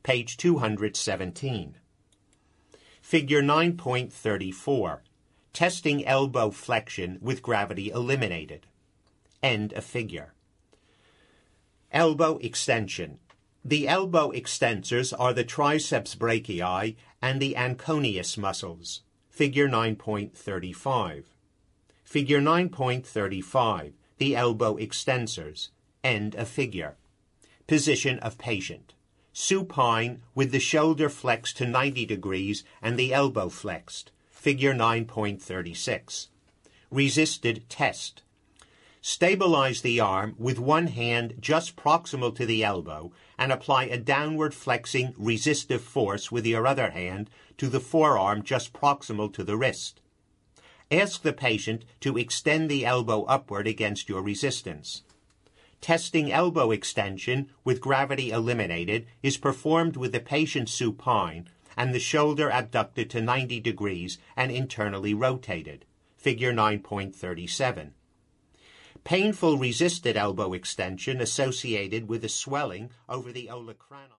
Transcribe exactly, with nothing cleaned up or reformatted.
page two hundred seventeen. Figure nine point three four. Testing elbow flexion with gravity eliminated. End of figure. Elbow extension. The elbow extensors are the triceps brachii and the anconeus muscles. Figure nine point three five. Figure nine point three five. The elbow extensors. End of figure. Position of patient. Supine with the shoulder flexed to ninety degrees and the elbow flexed. Figure nine point three six. Resisted test. Stabilize the arm with one hand just proximal to the elbow and apply a downward flexing resistive force with your other hand to the forearm just proximal to the wrist. Ask the patient to extend the elbow upward against your resistance. Testing elbow extension with gravity eliminated is performed with the patient supine and the shoulder abducted to ninety degrees and internally rotated. Figure nine point three seven. Painful resisted elbow extension associated with a swelling over the olecranon.